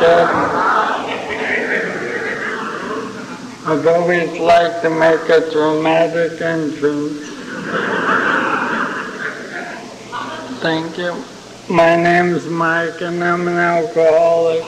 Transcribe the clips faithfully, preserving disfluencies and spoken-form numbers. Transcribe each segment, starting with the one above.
good. I've always liked to make a dramatic entrance. Thank you. My name's Mike and I'm an alcoholic.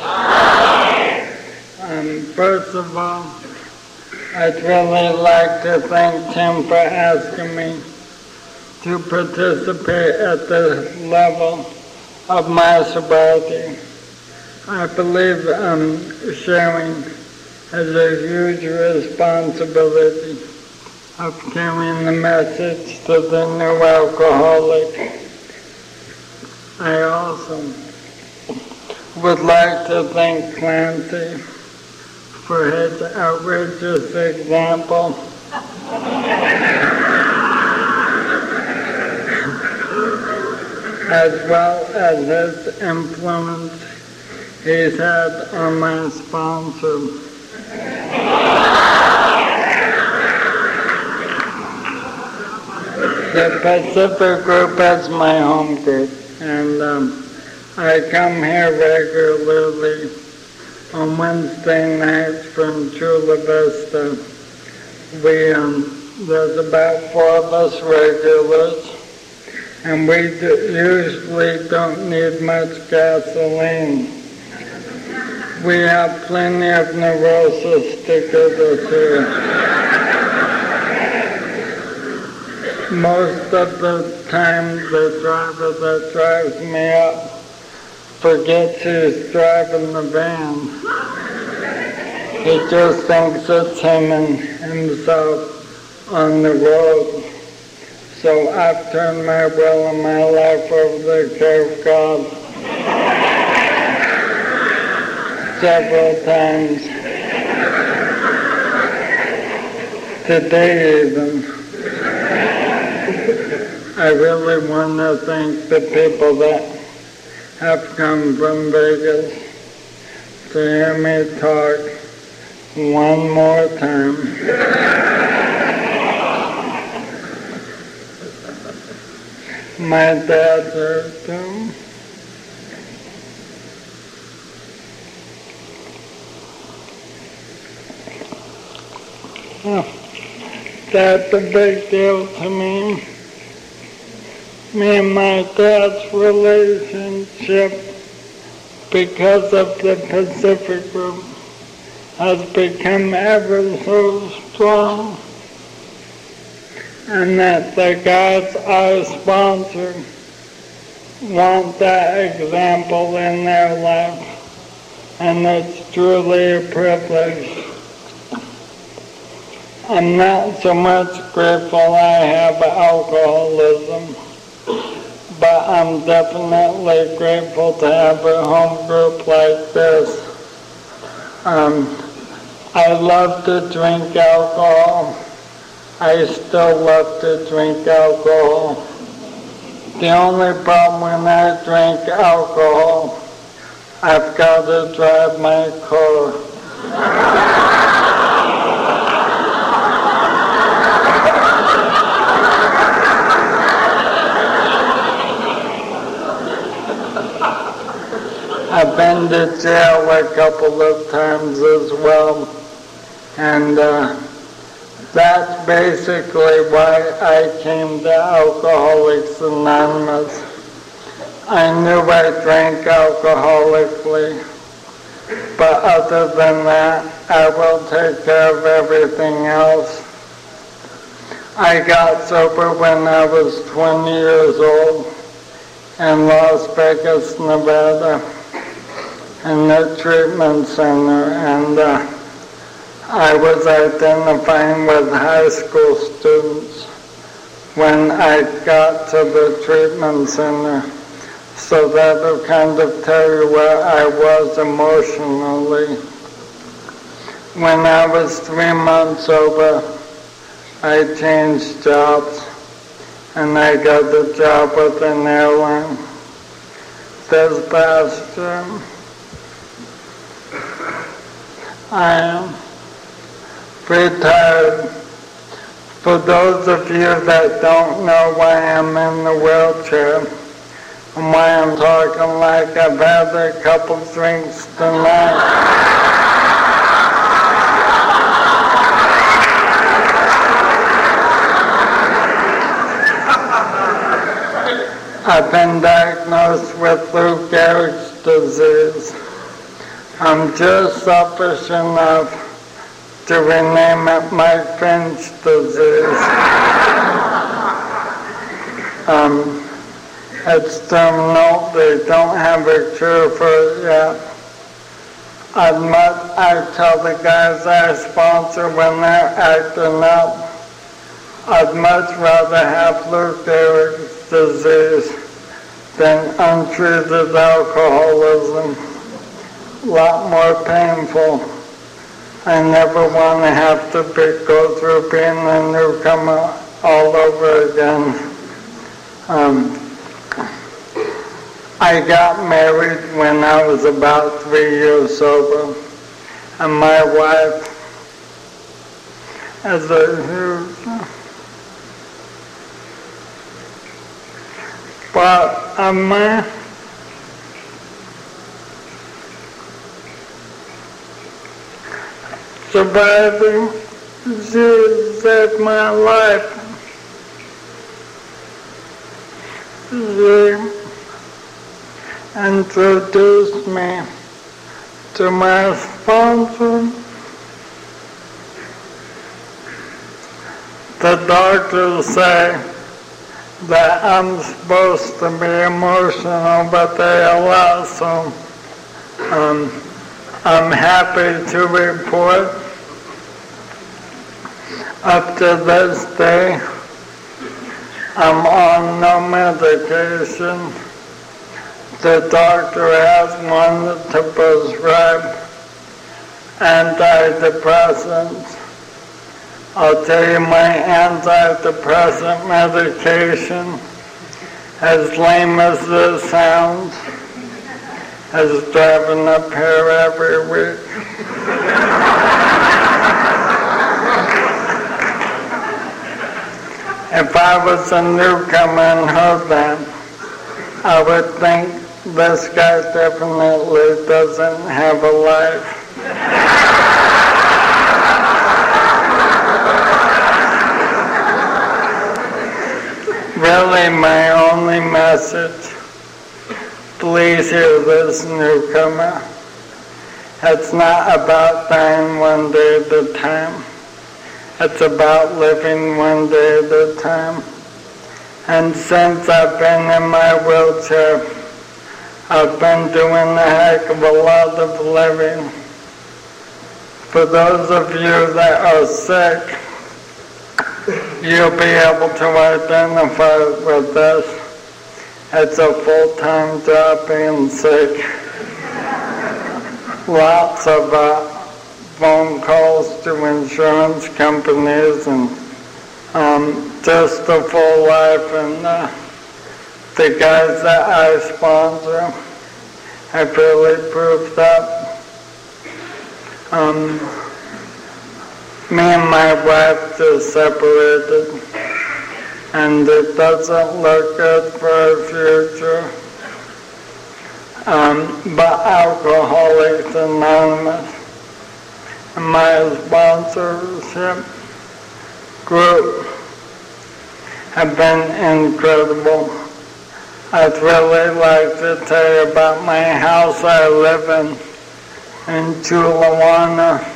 Um, first of all, I'd really like to thank Tim for asking me to participate at the level of my sobriety. I believe um, sharing has a huge responsibility of carrying the message to the new alcoholic. I also would like to thank Clancy for his outrageous example. As well as his influence he's had on my sponsor. The Pacific Group is my home group, and um, I come here regularly on Wednesday nights from Chula Vista. We, um, there's about four of us regulars, and we do, usually don't need much gasoline. We have plenty of neurosis to get us here. Most of the time, the driver that drives me up forgets who's driving the van. He just thinks it's him and himself on the road. So I've turned my will and my life over the care of God several times. Today even. I really want to thank the people that have come from Vegas to hear me talk one more time. My dad's here too. Oh, that's a big deal to me. Me and my dad's relationship, because of the Pacific Group, has become ever so strong. And that the guys I sponsor want that example in their life. And it's truly a privilege. I'm not so much grateful I have alcoholism, but I'm definitely grateful to have a home group like this. Um, I love to drink alcohol. I still love to drink alcohol. The only problem when I drink alcohol, I've got to drive my car. I've been to jail a couple of times as well, and uh, that's basically why I came to Alcoholics Anonymous. I knew I drank alcoholically, but other than that, I will take care of everything else. I got sober when I was twenty years old in Las Vegas, Nevada, in the treatment center, and uh, I was identifying with high school students when I got to the treatment center. So that'll kind of tell you where I was emotionally. When I was three months sober, I changed jobs, and I got a job with an airline. This past year, I am retired. For those of you that don't know why I'm in the wheelchair, And why I'm talking like I've had a couple drinks tonight. I've been diagnosed with Lou Gehrig's disease. I'm just selfish enough to rename it Mike Finch disease. um, it's terminal. They don't have a cure for it yet. I'd much, I tell the guys I sponsor when they're acting up, I'd much rather have Lou Gehrig's disease than untreated alcoholism. A lot more painful. I never want to have to be, go through being a newcomer all over again. Um, I got married when I was about three years sober, and my wife, as a huge, but I'm uh, surviving. She saved my life. She introduced me to my sponsor. The doctors say that I'm supposed to be emotional, but they allow some. Um, I'm happy to report up to this day I'm on no medication. The doctor has one to prescribe antidepressants. I'll tell you, my antidepressant medication, as lame as this sounds, is driving up here every week. If I was a newcomer and heard that, I would think this guy definitely doesn't have a life. Really, my only message, please hear this, newcomer. It's not about dying one day at a time. It's about living one day at a time. And since I've been in my wheelchair, I've been doing a heck of a lot of living. For those of you that are sick, you'll be able to identify with this. It's a full-time job being sick. Lots of uh, phone calls to insurance companies and um, just a full life. And uh, the guys that I sponsor have really proved up. Um, me and my wife just separated, and it doesn't look good for our future. Um, but Alcoholics Anonymous, my sponsorship group, have been incredible. I'd really like to tell you about my house I live in, in Chulawana.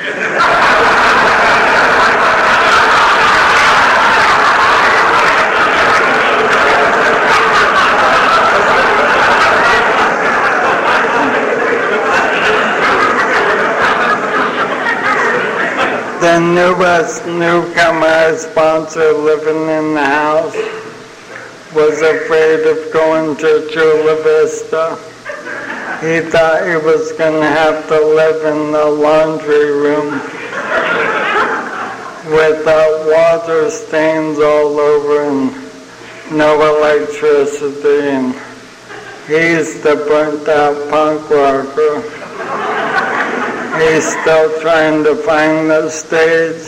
The newest newcomer I sponsor living in the house was afraid of going to Chula Vista. He thought he was going to have to live in the laundry room with uh, water stains all over and no electricity, and he's the burnt out punk rocker. He's still trying to find the stage.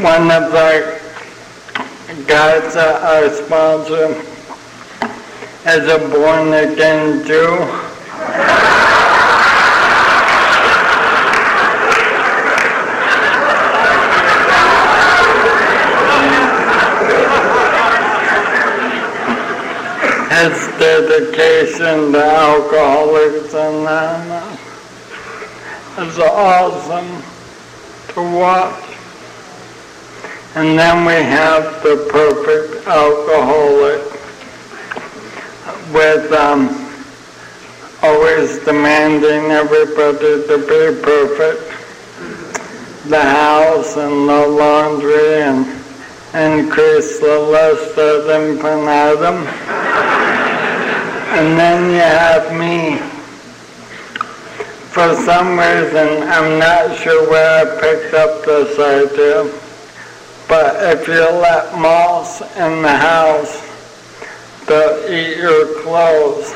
one of the guys that I sponsor is a born-again Jew. His dedication to Alcoholics Anonymous is awesome to watch. And then we have the perfect alcoholic with um, always demanding everybody to be perfect. The house and the laundry and increase the list ad infinitum. And then you have me. For some reason, I'm not sure where I picked up this idea, but if you let moths in the house, they'll eat your clothes.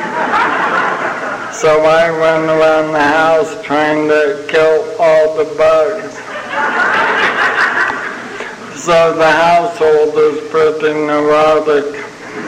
So I run around the house trying to kill all the bugs. So the household is pretty neurotic.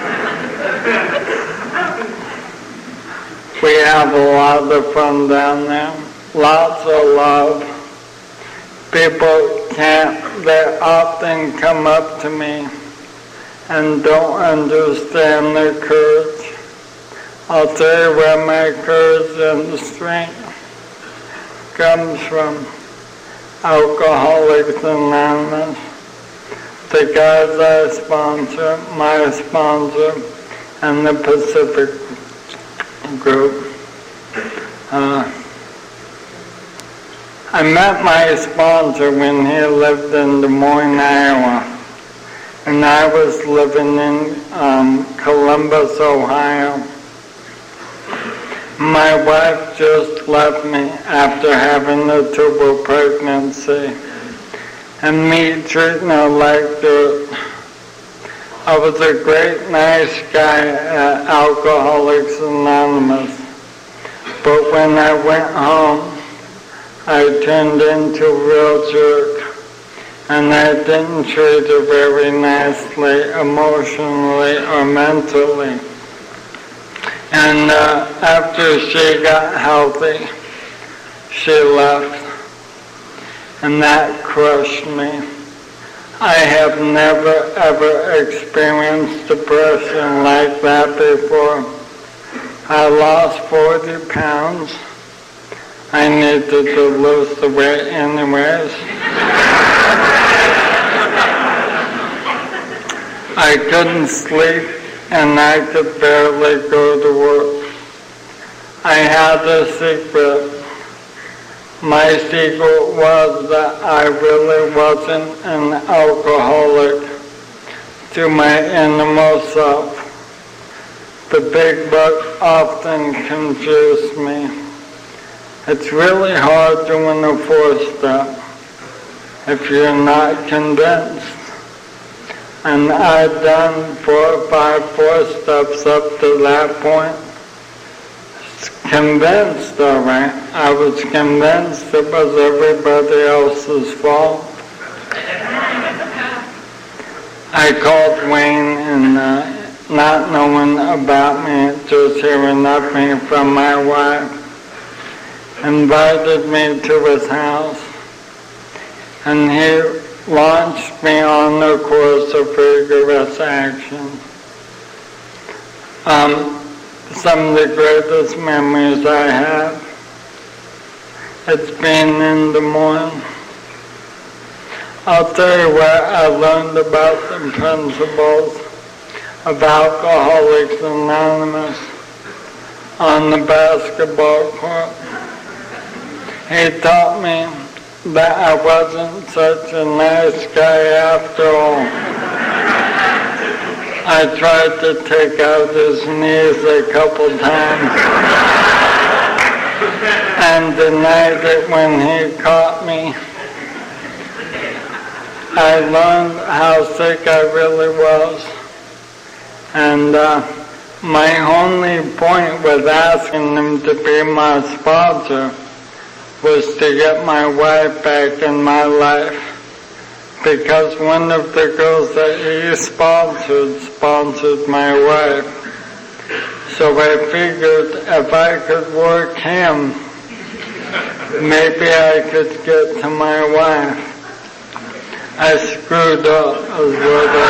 We have a lot of fun down there, lots of love. People can't, they often come up to me and don't understand their courage. I'll tell you where my courage and strength comes from. Alcoholics Anonymous, the guys I sponsor, my sponsor, and the Pacific Group. Uh, I met my sponsor when he lived in Des Moines, Iowa, and I was living in um, Columbus, Ohio. My wife just left me after having a tubal pregnancy, and me treating her like dirt. I was a great, nice guy at Alcoholics Anonymous, but when I went home, I turned into a real jerk, and I didn't treat her very nicely, emotionally or mentally. And uh, after she got healthy, she left, and that crushed me. I have never ever experienced depression like that before. I lost forty pounds. I needed to lose the weight anyways. I couldn't sleep and I could barely go to work. I had a secret. My secret was that I really wasn't an alcoholic to my innermost self. The big book often confused me. It's really hard doing a four-step if you're not convinced. And I'd done four or five four-steps up to that point. Convinced, all right. I was convinced it was everybody else's fault. I called Wayne and uh, not knowing about me, just hearing nothing from my wife, invited me to his house, and he launched me on the course of rigorous action. Um, some of the greatest memories I have, it's been in Des Moines. I'll tell you where I learned about the principles of Alcoholics Anonymous on the basketball court. He taught me that I wasn't such a nice guy after all. I tried to take out his knees a couple times and denied it when he caught me. I learned how sick I really was. And uh, my only point with asking him to be my sponsor was to get my wife back in my life, because one of the girls that he sponsored sponsored my wife. So I figured if I could work him, maybe I could get to my wife. I screwed up is what I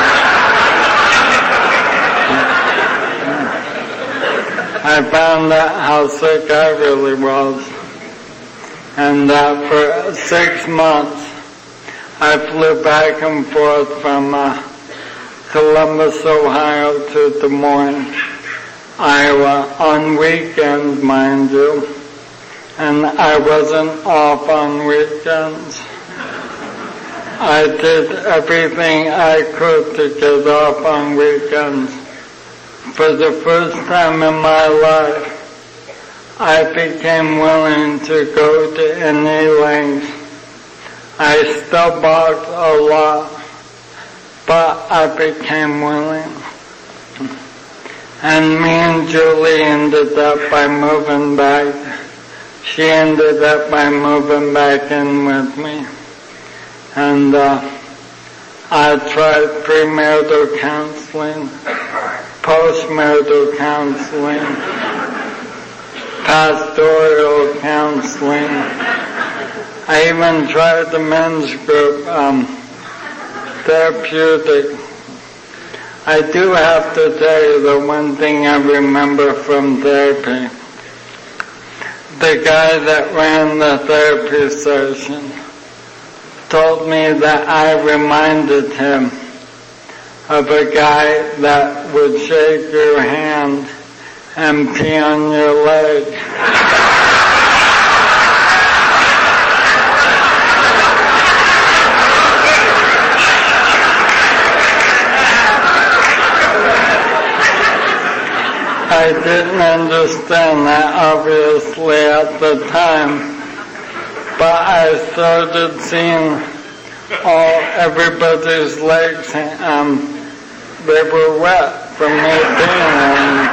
did. I found out how sick I really was. And uh, for six months, I flew back and forth from uh, Columbus, Ohio to Des Moines, Iowa, on weekends, mind you. And I wasn't off on weekends. I did everything I could to get off on weekends. For the first time in my life, I became willing to go to any length. I still barked a lot, but I became willing. And me and Julie ended up by moving back. She ended up by moving back in with me. And uh, I tried premarital counseling, postmarital counseling, pastoral counseling. I even tried the men's group, um, therapeutic. I do have to tell you the one thing I remember from therapy. The guy that ran the therapy session told me that I reminded him of a guy that would shake your hand and pee on your leg. I didn't understand that obviously at the time, but I started seeing all everybody's legs, um, they were wet from me being on.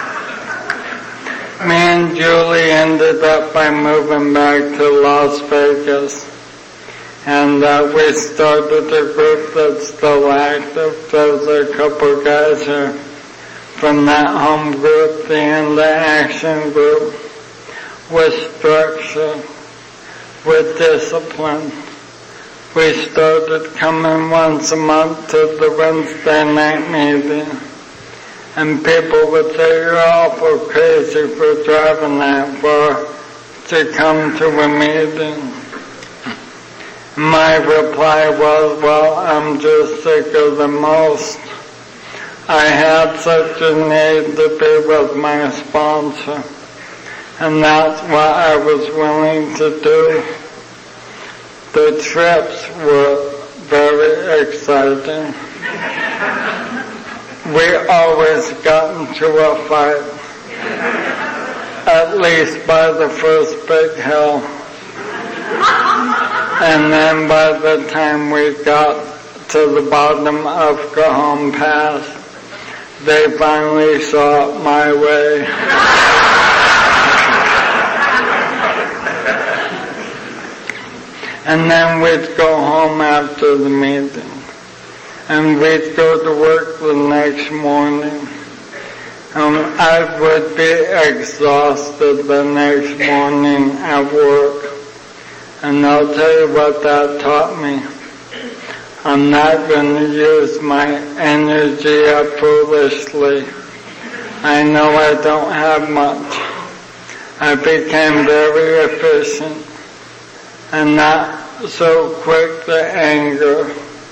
Me and Julie ended up by moving back to Las Vegas, and uh, we started a group that's still active. There's a couple guys here from that home group, the In the Action group, with structure, with discipline. We started coming once a month to the Wednesday night meeting, and people would say, "You're awful crazy for driving that far to come to a meeting." My reply was, "Well, I'm just sicker than most. I had such a need to be with my sponsor, and that's what I was willing to do." The trips were very exciting. We always got into a fight, at least by the first big hill. And then by the time we got to the bottom of Cajon Pass, they finally saw my way. And then we'd go home after the meeting, and we'd go to work the next morning. Um, I would be exhausted the next morning at work, and I'll tell you what that taught me. I'm not going to use my energy up foolishly. I know I don't have much. I became very efficient and not so quick to anger.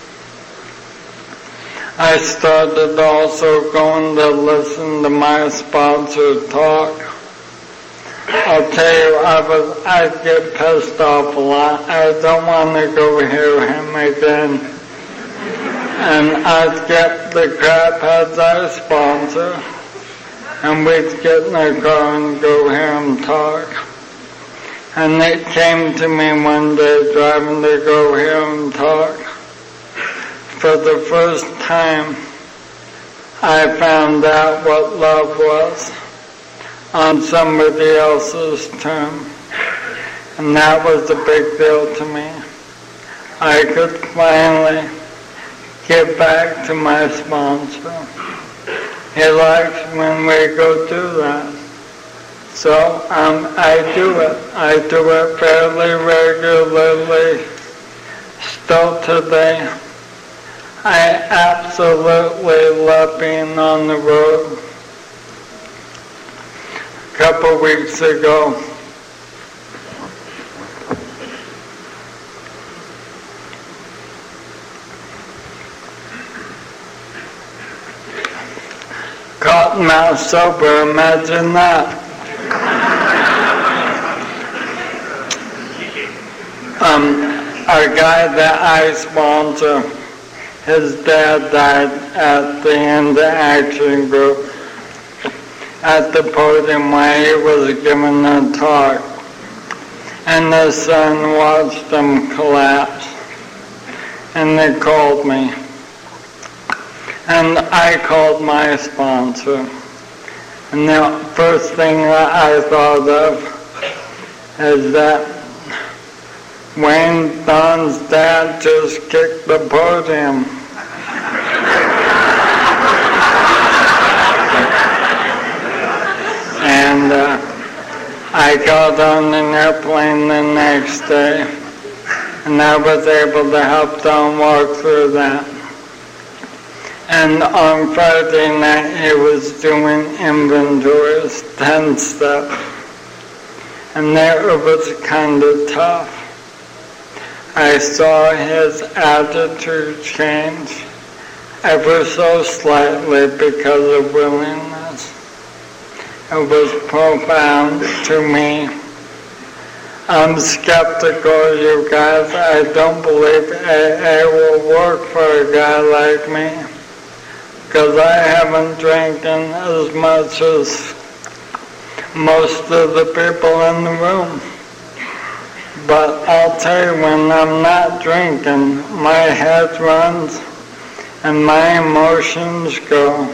I started also going to listen to my sponsor talk. I'll tell you, I was, I'd get pissed off a lot. I don't want to go hear him again. And I'd get the crap heads I sponsor, and we'd get in the car and go hear him talk. And it came to me one day driving to go hear him talk. For the first time, I found out what love was on somebody else's term. And that was a big deal to me. I could finally get back to my sponsor. He likes when we go do that. So um, I do it. I do it fairly regularly. Still today. I absolutely love being on the road. A couple weeks ago, caught now sober, imagine that. Um, a guy that I sponsor, his dad died at the Into Action Group at the podium where he was giving a talk, and the son watched him collapse, and they called me, and I called my sponsor, and the first thing that I thought of is that Wayne Don's dad just kicked the podium. And uh, I got on an airplane the next day, and I was able to help Don walk through that. And on Friday night, he was doing inventories, ten step, and there it was kind of tough. I saw his attitude change ever so slightly because of willingness. It was profound to me. I'm skeptical, you guys. I don't believe A A will work for a guy like me, because I haven't drinking as much as most of the people in the room. But I'll tell you, when I'm not drinking, my head runs and my emotions go.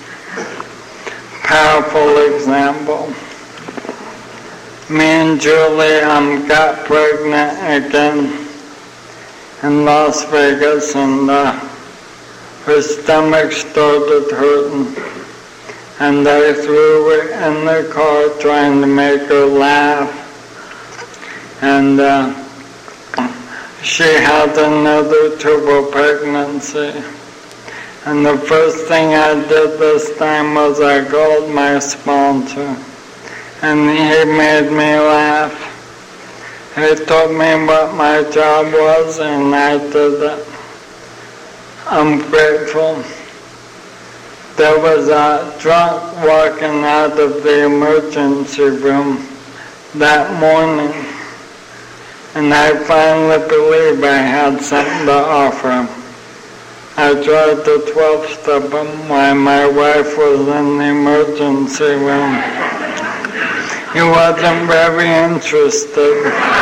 Powerful example. Me and Julie um, got pregnant again in Las Vegas, and uh, her stomach started hurting. And I threw her in the car trying to make her laugh. And uh, she had another turbo pregnancy. And the first thing I did this time was I called my sponsor. And he made me laugh. He told me what my job was, and I did it. I'm grateful. There was a drunk walking out of the emergency room that morning. And I finally believed I had something to offer him. I tried to twelve-step him while my wife was in the emergency room. He wasn't very interested,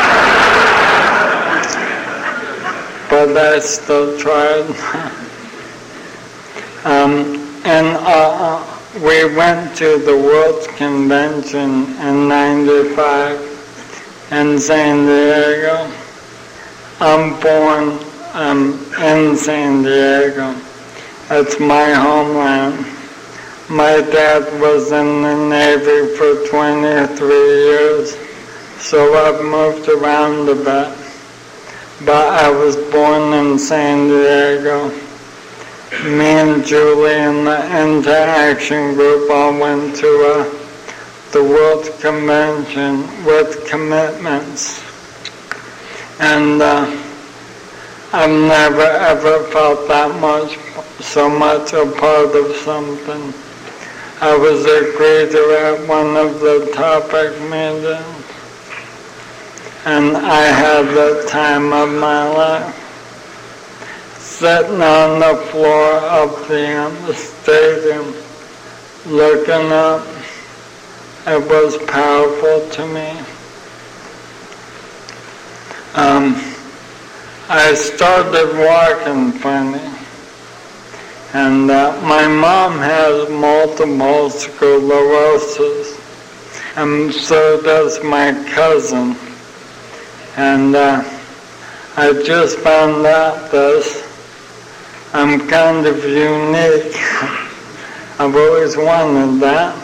but I still tried. um, and uh, we went to the World's Convention in ninety-five. In San Diego. I'm born um, in San Diego. It's my homeland. My dad was in the Navy for twenty-three years, so I've moved around a bit. But I was born in San Diego. Me and Julie and the Into Action Group all went to a the World Convention with commitments. And uh, I've never ever felt that much, so much a part of something. I was a greeter at one of the topic meetings, and I had the time of my life. Sitting on the floor of the, um, the stadium, looking up, it was powerful to me. Um, I started walking funny, and uh, my mom has multiple sclerosis, and so does my cousin. And uh, I just found out this. I'm kind of unique. I've always wanted that.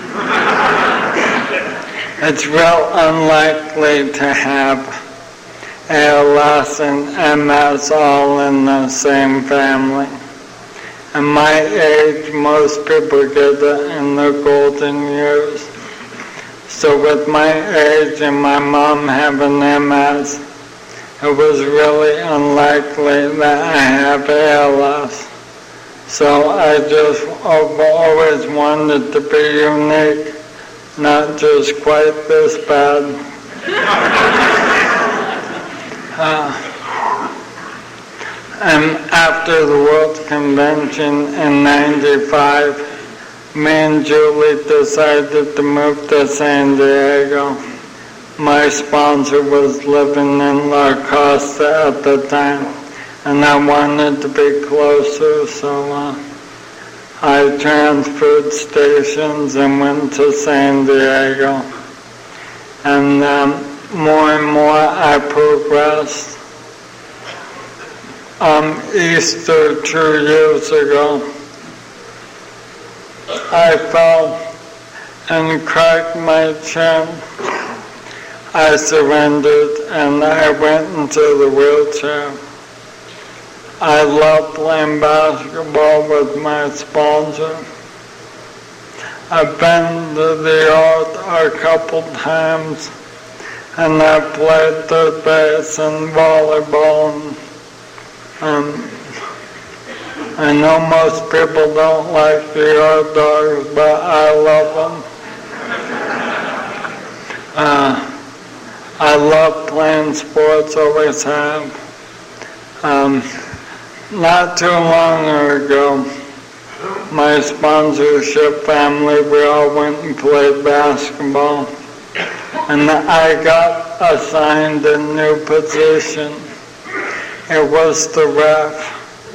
It's real unlikely to have A L S and M S all in the same family. At my age, most people get it in the golden years. So with my age and my mom having M S, it was really unlikely that I have A L S. So I just have always wanted to be unique, not just quite this bad. uh, and after the World Convention in ninety-five, me and Julie decided to move to San Diego. My sponsor was living in La Costa at the time, and I wanted to be closer, so uh, I transferred stations and went to San Diego. And um, more and more I progressed. Um, Easter two years ago, I fell and cracked my chin. I surrendered and I went into the wheelchair. I love playing basketball with my sponsor. I've been to the yard a couple times, and I played third base and volleyball. And, um, I know most people don't like the yard dogs, but I love them. Uh, I love playing sports, always have. Um, not too long ago, my sponsorship family, we all went and played basketball. And I got assigned a new position. It was the ref.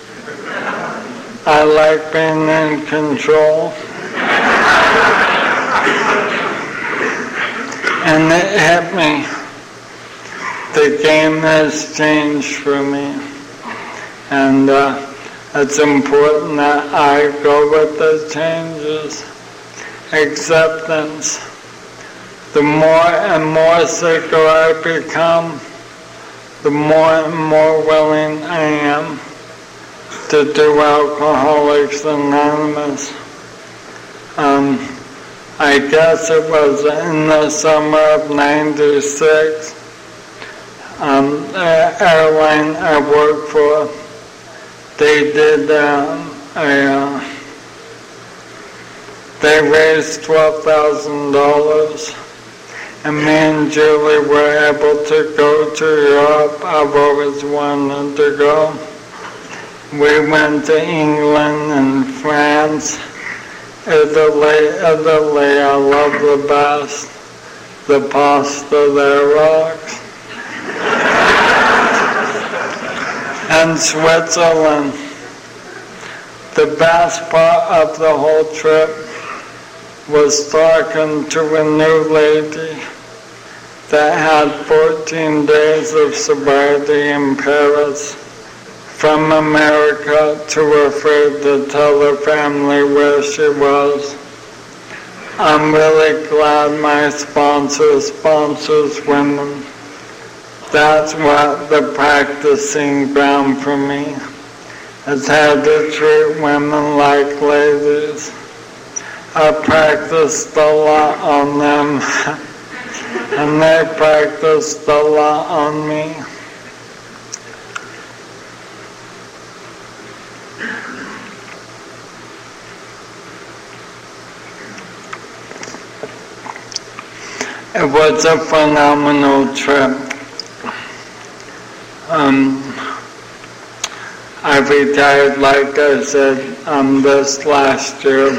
I like being in control. And it hit me. The game has changed for me. And uh, it's important that I go with the changes. Acceptance. The more and more sicker I become, the more and more willing I am to do Alcoholics Anonymous. Um, I guess it was in the summer of ninety-six. Um, the airline I worked for, they did um, a, uh, they raised twelve thousand dollars, and me and Julie were able to go to Europe. I've always wanted to go. We went to England and France, Italy, Italy, I love the best. The pasta there rocks. And Switzerland. The best part of the whole trip was talking to a new lady that had fourteen days of sobriety in Paris, from America, too afraid to tell her family where she was. I'm really glad my sponsor sponsors women. That's what the practicing ground for me is, how to treat women like ladies. I practiced a lot on them, and they practiced a lot on me. It was a phenomenal trip. Um, I retired, like I said, um, this last year.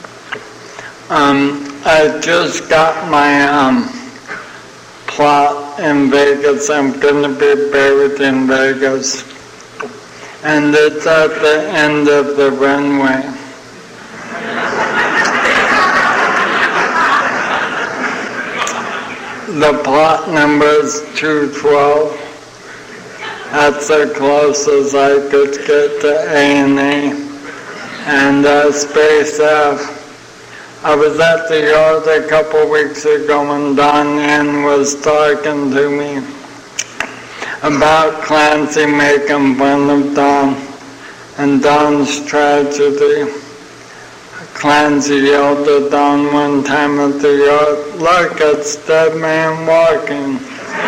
Um, I just got my um, plot in Vegas. I'm going to be buried in Vegas. And it's at the end of the runway. The plot number is two twelve. That's the closest I could get to A and E. And uh, Space F. I was at the yard a couple weeks ago and Don Yen was talking to me about Clancy making fun of Don and Don's tragedy. Clancy yelled at Don one time at the yard, "Look, it's Dead Man Walking."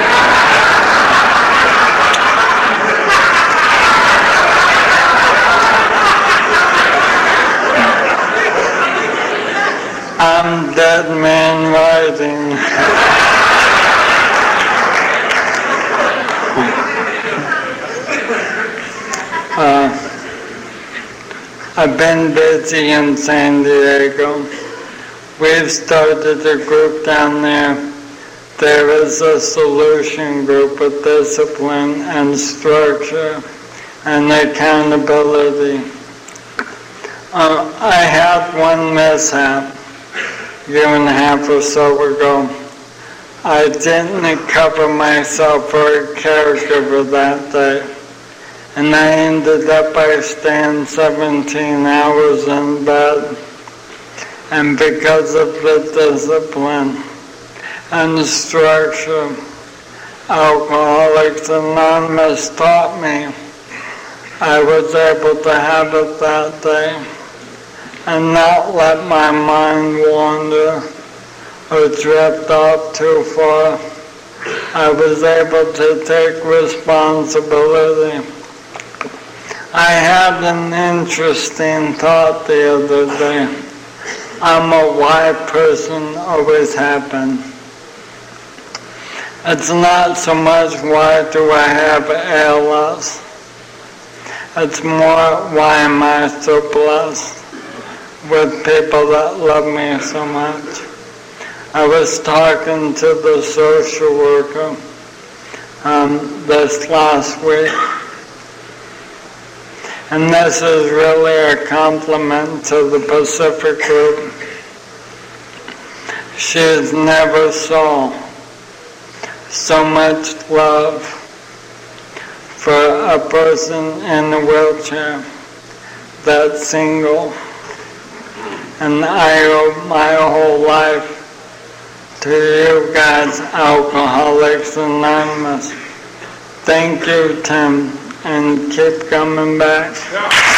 I'm Dead Man Riding. uh, I've been busy in San Diego. We've started a group down there. There is a solution group with discipline and structure and accountability. Uh, I had one mishap a year and a half or so ago. I didn't cover myself for a caregiver that day, and I ended up by staying seventeen hours in bed. And because of the discipline and structure Alcoholics Anonymous taught me, I was able to have it that day and not let my mind wander or drift off too far. I was able to take responsibility. I had an interesting thought the other day. I'm a why person always happened. It's not so much why do I have A L S. It's more why am I so blessed with people that love me so much. I was talking to the social worker um, this last week, and this is really a compliment to the Pacific Group. She's never saw so much love for a person in a wheelchair that's single. And I owe my whole life to you guys, Alcoholics Anonymous. Thank you, Tim, and keep coming back.